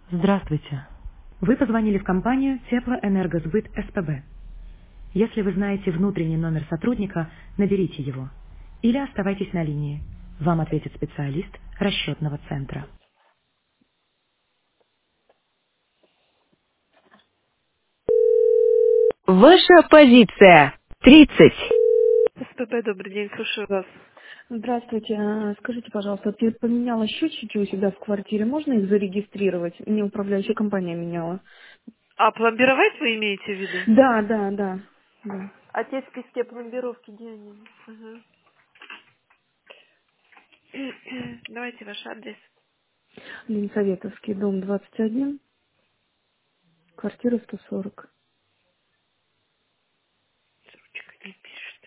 Здравствуйте. Вы позвонили в компанию Теплоэнергосбыт СПБ. Если вы знаете внутренний номер сотрудника, наберите его. Или оставайтесь на линии. Вам ответит специалист расчетного центра. Ваша позиция. 30. СПБ, добрый день, слушаю вас. Здравствуйте. Скажите, пожалуйста, вот я поменяла счетчики у себя в квартире. Можно их зарегистрировать? Мне управляющая компания меняла. А пломбировать вы имеете в виду? Да, да, да. Да. А те списки пломбировки, где они? Ага. Давайте ваш адрес. Ленсоветовский, дом 21, квартира 140. Ручка не пишет.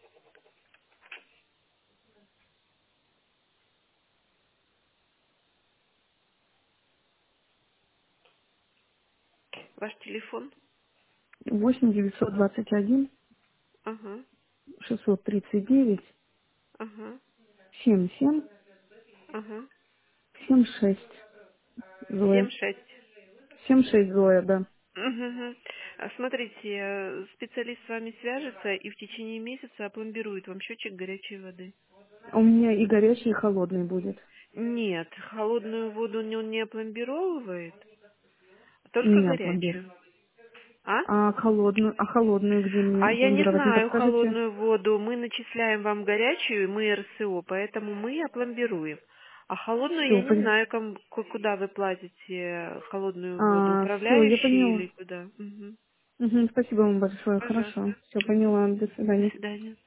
Ваш телефон? 8 921 Ага, 639 ага, 77 ага. 76. Зоя. 7-6. 76 Зоя, да. Мгм. Смотрите, специалист с вами свяжется и в течение месяца опломбирует вам счетчик горячей воды. У меня и горячий, и холодный будет. Нет, холодную воду он не опломбировывает, только Меня пломбир. горячую. А? А холодную где А мне я не пломбировать, не знаю подскажете? холодную воду. Мы начисляем вам горячую, мы РСО, поэтому мы опломбируем. А холодную я Все, не знаю, куда вы платите холодную воду, все, я управляющей поняла. или куда. Мгм. Мгм, спасибо вам большое. Хорошо. Пожалуйста. Все, поняла. До До свидания. свидания.